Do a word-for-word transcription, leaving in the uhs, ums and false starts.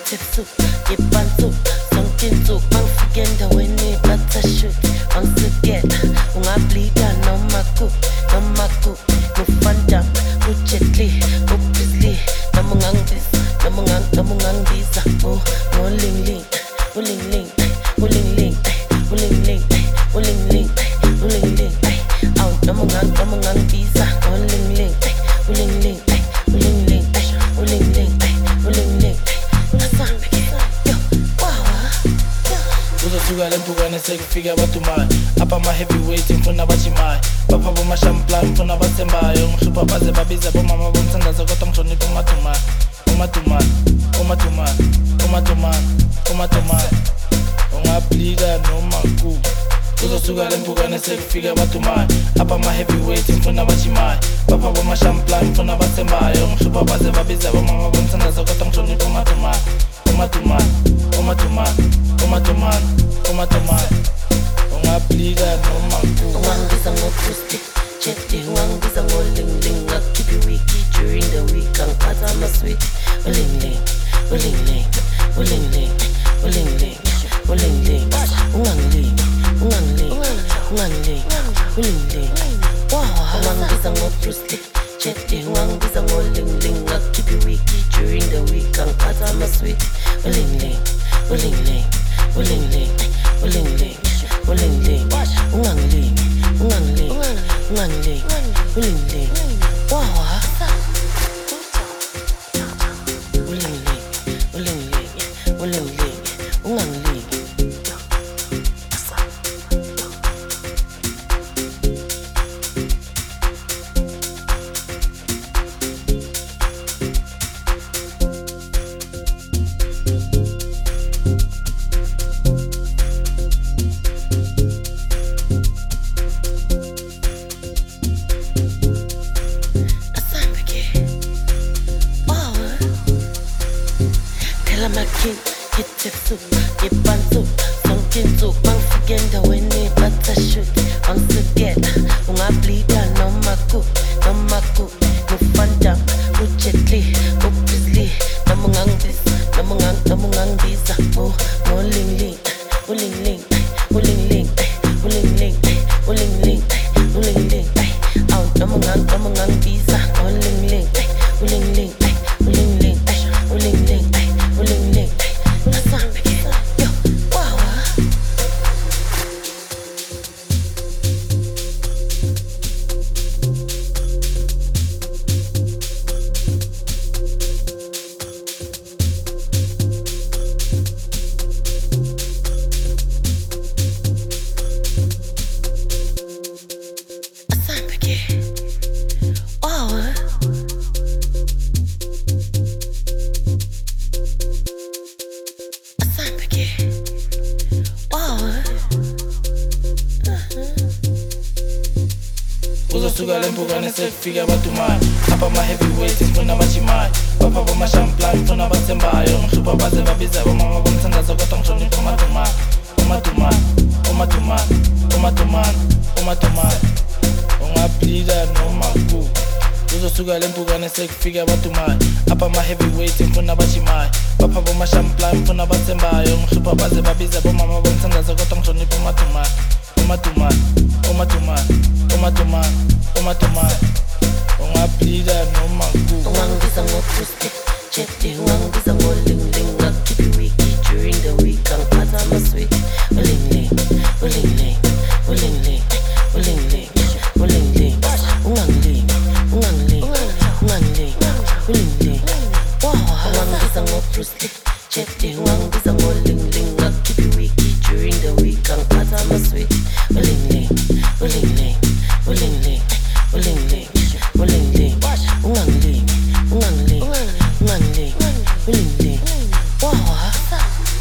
ngithethuk yebantu zonke insuku mangifike endaweni bathashoot angisukela ungablida noma ku noma ku ngufandam ujetli ubizli noma ungangibiza noma ungang noma ungangibiza oh ngolingling ulingling ulingling ulingling ulingling ulingling aw noma ungang noma ungangibiza ngolingling ulingling ulingling ulingling ulingling nasambe yo wawa uzosuka lempukane sekufika abadumayo apha ama heavyweight mfuna abajimayo bapha bomashamplan mfuna abasembayo ngihlupha baze babiza bomama bomthandazo kodwa ngihlonipha umadumayo umadumayo umadumayo umadumayo umadumayo ungablida noma ku uzosuka lempukane sekufika abadumayo apha ama heavyweight mfuna abajimayo bapha bomashamplan mfuna abasembayo ngihlupha baze babiza bomama bomthandazo kodwa ngihlonipha umadumayo umadumayo umadumayo umadumayo umadumayo ungablida noma ku ungangibiza ngokusti jetty ungangibiza ngolingling ngakhipha iwiki during the week angiphatha amasweet ulingling ulingling ulingling ulingling ulingling ungangilingi ungangilingi ungangilingi ulingling wawa ungangibiza ngokusti jetty ungangibiza ngolingling ngakhipha iwiki during the week angiphatha amasweet ulingling ulingling ulingling ulingling ulingling ungangilingi ungangilingi ungangilingi ulingling wawa ulingling ulingling ulingling ungangilingi ngithethuk yebantu zonke insuku mangifike endaweni bathashoot angisukela ungablida noma ku noma ku ngufandam ujetli ubizli noma ungangibiza noma ungang noma ungangibiza oh ngolingling ulingling ulingling ulingling ulingling ulingling aw noma ungang noma ungangibiza ngolingling ulingling ulingling ulingling ulingling nasambe yo wawa asambe wawa uzosuka lempukane sekufika abadumayo apha ama heavyweight mfuna abajimayo bapha bomashamplan mfuna abasembayo ngihlupha baze babiza bomama bomthandazo kodwa ngihlonipha umadumayo umadumayo umadumayo umadumayo umadumayo ungablida noma ku uzosuka lempukane sekufika abadumayo apha ama heavyweight mfuna abajimayo bapha bomashamplan mfuna abasembayo ngihlupha baze babiza bomama bomthandazo kodwa ngihlonipha umadumayo umadumayo umadumayo umadumayo umadumayo ungablida noma ku ungangibiza ngokusti jetty ungangibiza ngolingling ngakhipha iwiki during the week angiphatha amasweet ulingling ulingling ulingling ulingling ulingling ungangilingi ungangilingi ungangilingi ulingling wawa ungangibiza ngokusti jetty ungangibiza ngolingling ngakhipha iwiki during the week angiphatha amasweet ulingling ulingling ulingling ulingling ulingling ungangilingi ungangilingi ungangilingi ulingling wawa